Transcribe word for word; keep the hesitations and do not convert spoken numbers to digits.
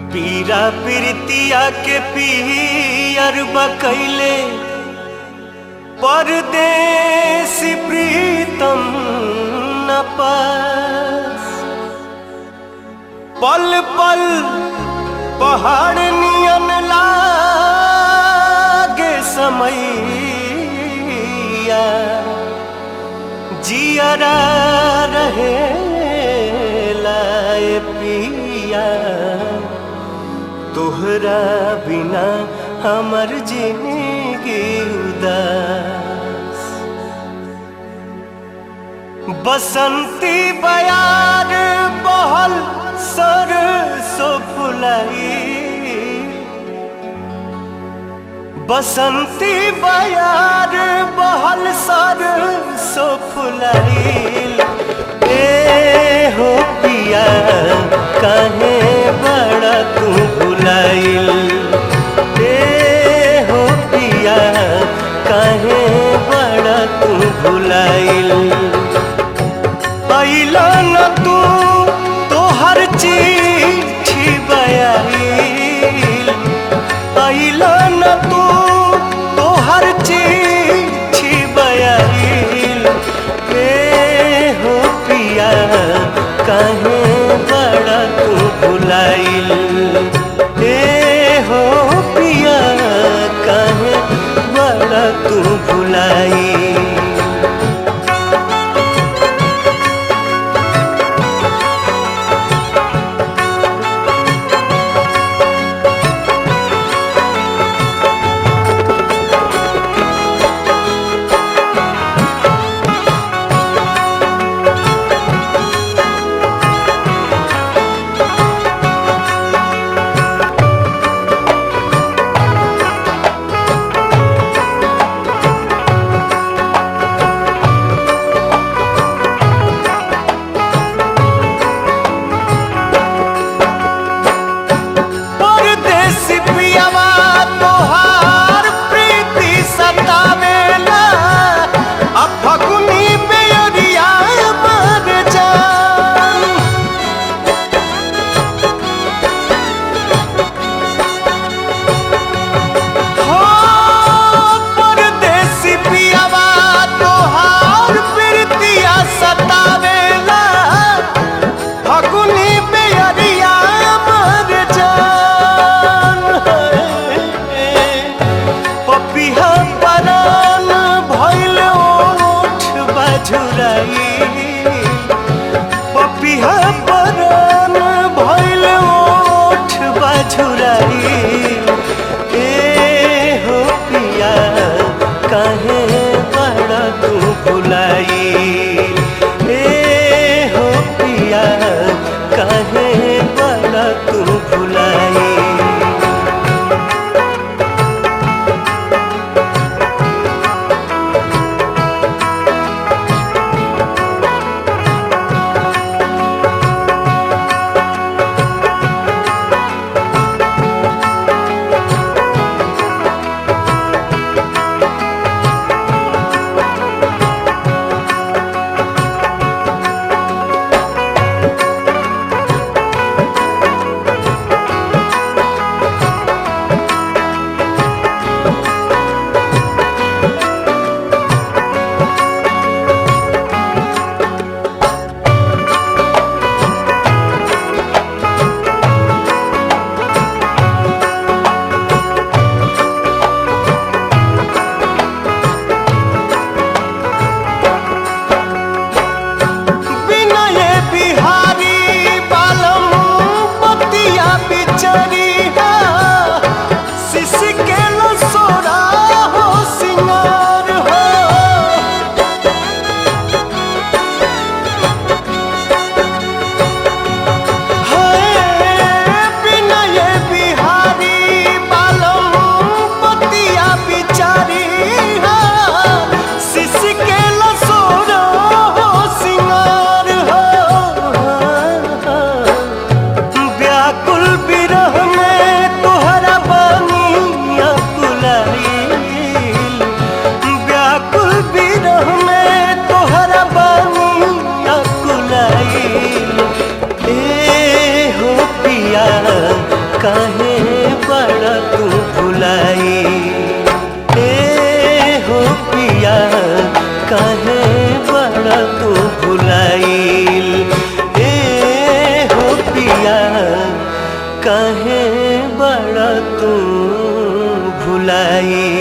पीरा पीरतिया के पियर बकैले परदेसी प्रीतम न पास। पल पल पहाड़ नियन लागे समैया, जियरा रहे लाए पिया, तोहरा बिना हमर जिंदगी उदास। बसंती बयार बहल सरसों फुलाई, बसंती बयार बहल सरसों फुलाई। ए हो पिया काहे बड़ा तू भुलाइल, ए हो पिया काहे बड़ा तू भुलाइल। अइला न तू तोहर चिट्ठी बयाइल, अइला न तू तोहर चिट्ठी बयाइल। ए हो पिया काहे बड़ा तू भुलाइल, ए हो पिया काहे बड़ा तू भुलाइल। काहे बड़ा तू भुलाई। ए हो पिया काहे बड़ा तू भुलाइल। ए हो पिया काहे बड़ा तू भुलाई।